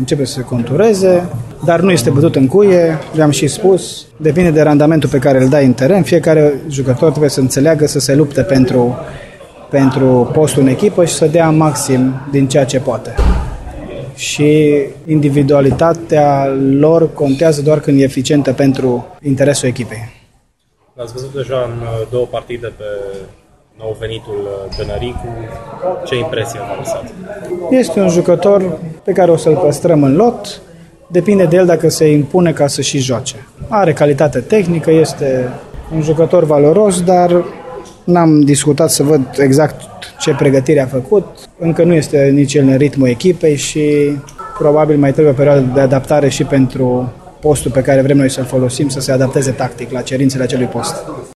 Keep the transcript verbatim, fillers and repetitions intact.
începe să se contureze, dar nu este bătut în cuie, le-am și spus, depinde de randamentul pe care îl dai în teren, fiecare jucător trebuie să înțeleagă să se lupte pentru, pentru postul în echipă și să dea maxim din ceea ce poate. Și individualitatea lor contează doar când e eficientă pentru interesul echipei. L-ați văzut deja în două partide pe nou venitul Dănăricu. Ce impresie v-a lăsat? Este un jucător pe care o să-l păstrăm în lot. Depinde de el dacă se impune ca să și joace. Are calitate tehnică, este un jucător valoros, dar n-am discutat să văd exact ce pregătire a făcut. Încă nu este nici el în ritmul echipei și probabil mai trebuie o perioadă de adaptare și pentru postul pe care vrem noi să-l folosim, să se adapteze tactic la cerințele acelui post.